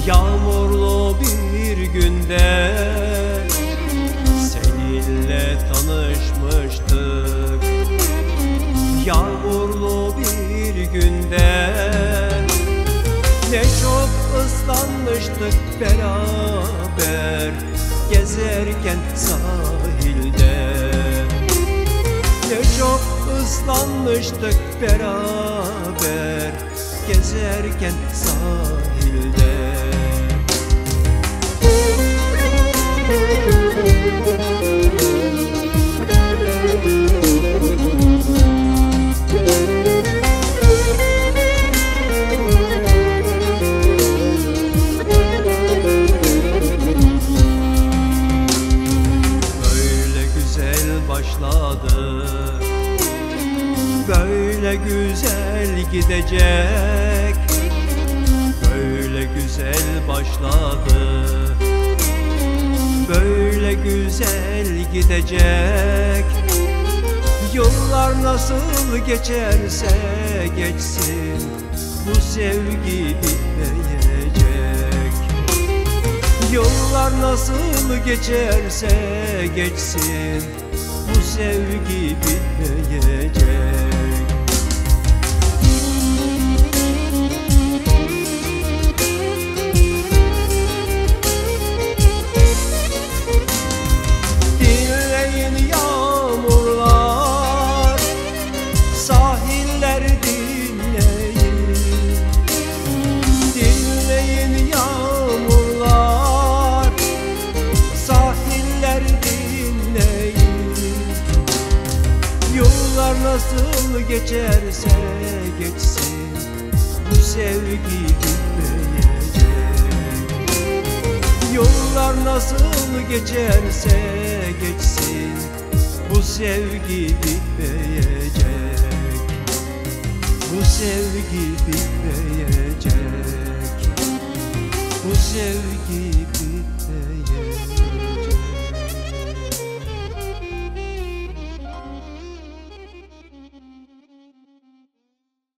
Yağmurlu bir günde seninle tanışmıştık. Yağmurlu bir günde ne çok ıslanmıştık beraber gezerken sahilde. Ne çok ıslanmıştık beraber gezerken sahilde. Böyle güzel başladı, böyle güzel gidecek. Böyle güzel başladı, böyle güzel gidecek. Yıllar nasıl geçerse geçsin, bu sevgi bitmeyecek. Yıllar nasıl geçerse geçsin, bu sevgi bitmeyecek. Dinleyin yağmurlar, sahiller dinleyin. Dinleyin yağmurlar, sahiller dinleyin. Yıllar nasıl geçerse geçsin, bu sevgi bitmeyecek. Yıllar nasıl geçerse geçsin, bu sevgi bitmeyecek. Bu sevgi bitmeyecek. Bu sevgi